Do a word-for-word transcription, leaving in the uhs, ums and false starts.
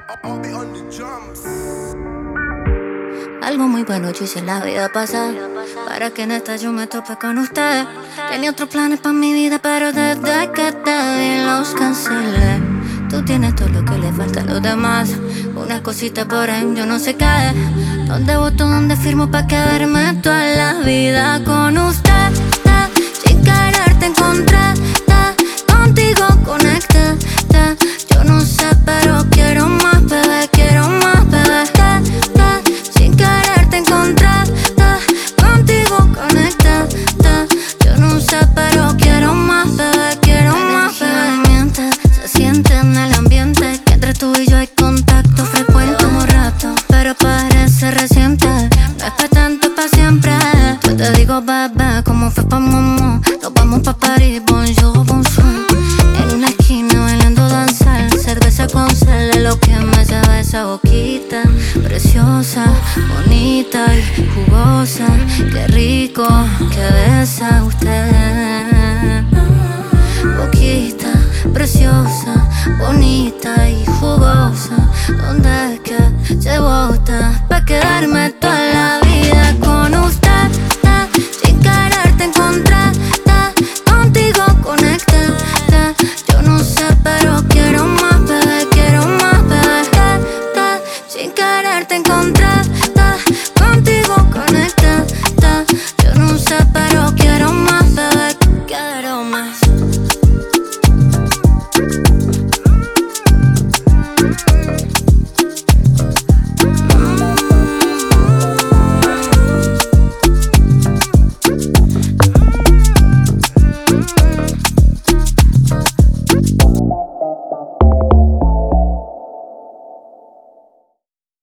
Algo muy bueno yo hice en la vida pasada, para que en esta yo me tope con usted. Tenía otros planes para mi vida, pero desde que te vi los cancelé. Tú tienes todo lo que le falta a los demás, una cosita por ahí, yo no sé qué. ¿Dónde voto, dónde firmo pa' quedarme toda la vida con usted? Sin querer te encontré, contigo conecté. Yo no sé, pero quiero más, bebé, quiero más, bebé. Sin querer te encontré, contigo conecté. Yo no sé, pero quiero más, bebé, quiero más, bebé. Miente, se siente en el ambiente que entre tú y yo hay contacto frecuente un rato, pero parece reciente. No es pa' tanto, es pa' siempre. Yo te digo, bebé, como fue pa' mamá. Nos vamos pa' París, bonjour, bonsoir. En una esquina bailando danzar, cerveza con sal es lo que me sabe esa boquita. Preciosa, bonita y jugosa. Qué rico, qué bella.